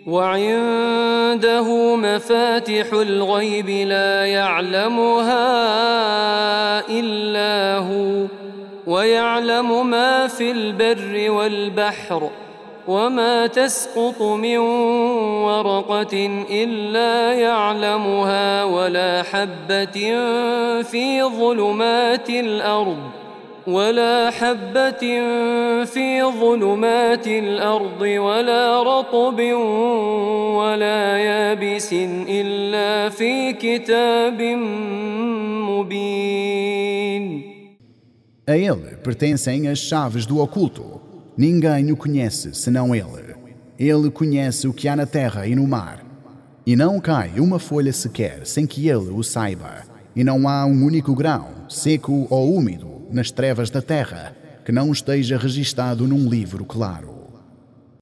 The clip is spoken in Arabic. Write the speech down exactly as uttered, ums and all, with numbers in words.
وعنده مفاتح الغيب لا يعلمها إلا هو ويعلم ما في البر والبحر وما تسقط من ورقة إلا يعلمها ولا حبة في ظلمات الأرض ولا حبة في ظلمات الأرض ولا رطب ولا يابس إلا في كتاب مبين. A ele pertencem as chaves do oculto. Ninguém o conhece senão ele. Ele conhece o que há na terra e no mar. E não cai uma folha sequer sem que ele o saiba. E não há um único grão, seco ou úmido, nas trevas da terra, que não esteja registado num livro claro.